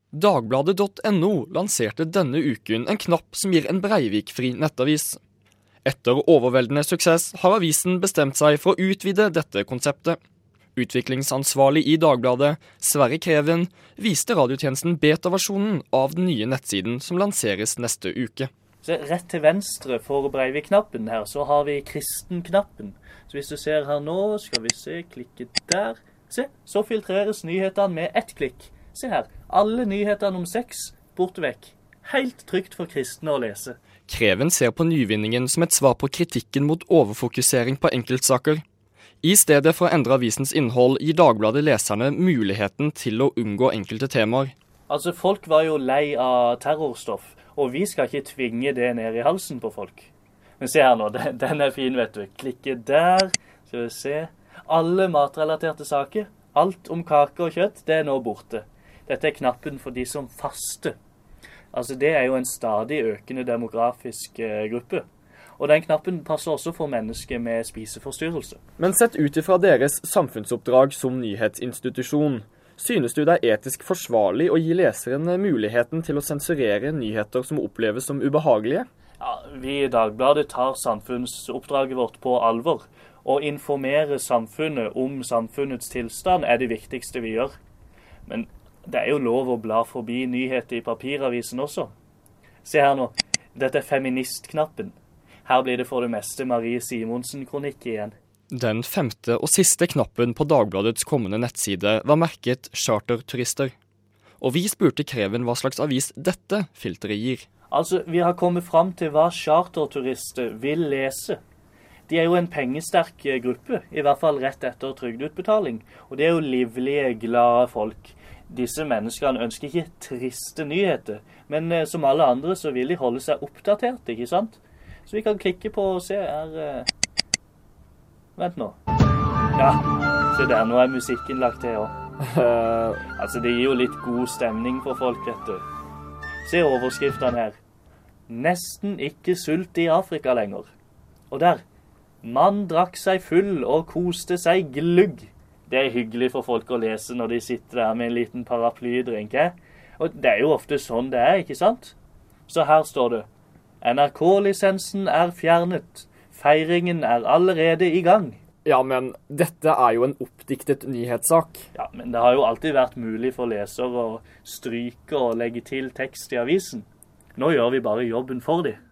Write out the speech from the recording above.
Dagbladet.no lanserte denne uken en knapp som gir en Breivik-fri nettavis. Etter overveldende suksess har avisen bestemt seg for å utvide dette konseptet. Utviklingsansvarlig i Dagbladet, Sverre Kreven, viste radiotjenesten beta-versjonen av den nye nettsiden som lanseres neste uke. Så rett til venstre for Breivik-knappen her, så har vi kristen-knappen. Så hvis du ser her nå, skal vi se, klikke der. Se, så filtreres nyhetene med ett klikk. Se her, alle nyhetene om sex, borte vekk. Helt trygt for kristne å lese. Kreven ser på nyvinningen som et svar på kritikken mot overfokusering på enkeltsaker. I stedet for å endre avisens innhold gir Dagbladet leserne muligheten til å unngå enkelte temaer. Altså, folk var jo lei av terrorstoff, og vi skal ikke tvinge det ned i halsen på folk. Men se her nå, den er fin, vet du. Klikke der, skal vi se. Alle matrelaterte saker, alt om kake og kjøtt, det er nå borte. Dette er knappen for de som faster. Altså, det er jo en stadig økende demografisk gruppe. Og den knappen passer også for mennesker med spiseforstyrrelse. Men sett ut ifra deres samfunnsoppdrag som nyhetsinstitusjon, synes du det er etisk forsvarlig å gi leseren muligheten til å sensurere nyheter som oppleves som ubehagelige? Ja, vi i Dagbladet tar samfunnsoppdraget vårt på alvor. Å informere samfunnet om samfunnets tilstand er det viktigste vi gjør. Men det er jo lov å bla forbi nyheter i papiravisen også. Se her nå, dette er feministknappen. Her blir det for det meste Marie Simonsen-kronikk igjen. Den femte og siste knappen på Dagbladets kommende nettside var merket charterturister. Og vi spurte Kreven hva slags avis dette filteret gir. Altså, vi har kommet fram til hva charterturister vil lese. De er jo en pengesterk gruppe, i hvert fall rett etter trygdeutbetaling. Og de er jo livlige, glade folk. Disse menneskene ønsker ikke triste nyheter, men som alle andre så vil de holde seg oppdatert, ikke sant? Så vi kan klikke på og se her. Vent nå. Ja, se der, nå er musikken lagt til også. Altså, det gir jo litt god stemning for folk, vet du. Se overskriftene her. Nesten ikke sult i Afrika lenger. Og der. Mann drakk seg full og koste seg glugg. Det er hyggelig for folk å lese når de sitter der med en liten paraplydrink. Og det er jo ofte sånn det er, ikke sant? Så her står det. NRK-lisensen er fjernet. Feiringen er allerede i gang. Ja, men dette er jo en oppdiktet nyhetssak. Ja, men det har jo alltid vært mulig for lesere å stryke og legge til tekst i avisen. Nå gjør vi bare jobben for dem.